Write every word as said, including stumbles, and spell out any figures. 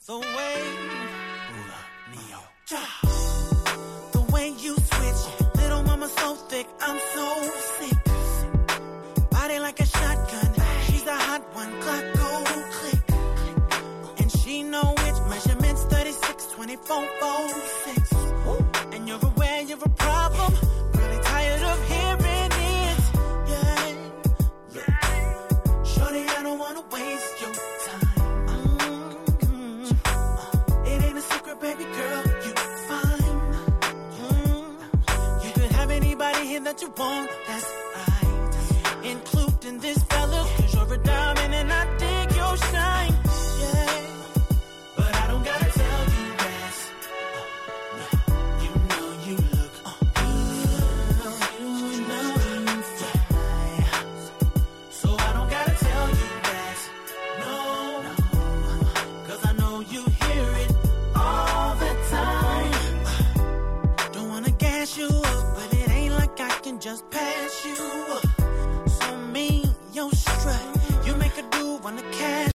The way, Neo. The way you switch, little mama so thick, I'm so sick. Body like a shotgun, she's a hot one, clock go click. And she know which measurements, thirty-six, twenty-four, forty-six. And you're aware you're a problem, really tired of hearing it. Yeah, yeah. Shorty, I don't wanna waste your baby girl, you fine. Mm. You could have anybody here that you want, that's right. Including this fella, cause you're a diamond and I dig your shine. Yeah, but I don't gotta tell you that. You know you look good. You know you fly. So I don't gotta tell you that. No, cause I know you hear it all the time. Don't wanna gas you up, but it ain't like I can just pass you up.